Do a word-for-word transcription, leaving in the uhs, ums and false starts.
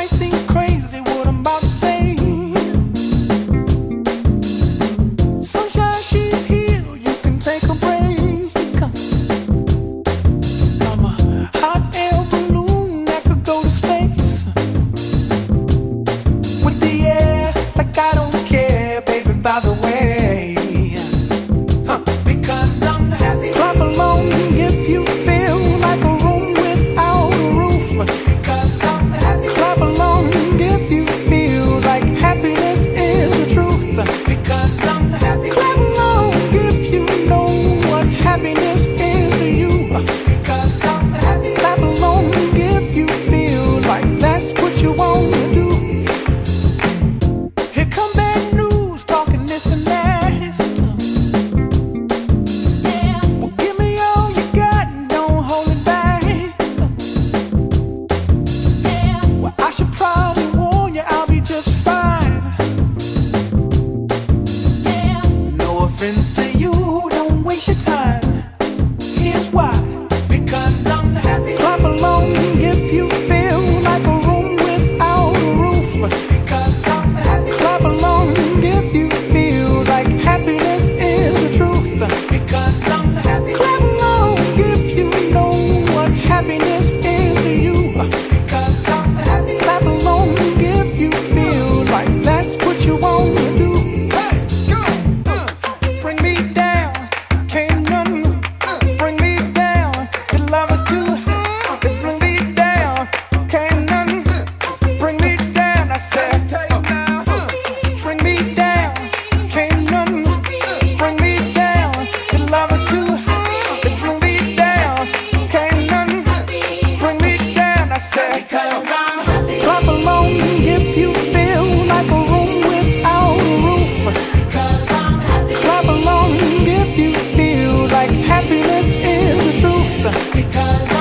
might seem crazy what I'm about to say. Sunshine, she's here, you can take a break. I'm a hot air balloon that could go to space with the air, like I don't care, baby, by the way. Huh. Because I'm happy. Clap along if you feel like a room without a roof. Because I'm happy. Clap along if you feel like happiness is the truth. Because I'm happy. Clap along if you know what happiness is to you. Because I'm happy. Clap along if you feel like that's what you want to do. Here come bad news, talking this and that. Yeah. Well, give me all you got and don't hold it back. Yeah. Well, I should probably warn you, I'll be just fine. Yeah. No offense to you, don't waste your time. Here's why. Because I'm happy. Clap along if you feel like a room without a roof. Because I'm happy. Clap along if you feel like happiness is the truth. Because I'm happy. Clap along if you know what happiness is to you. Because I'm happy. Clap along if you feel like that's what you want to do. Hey, go! Uh, bring me down, can't none bring me down. Your love is too high, bring me down, can't none bring me down. I said, uh, bring me down, can't none bring me down. Your love is too high, bring me down, can't none bring me down. I said, because I'm happy. Clap along if you feel like a room without a roof. Because I'm happy. Clap along if you feel like happiness is the truth. Because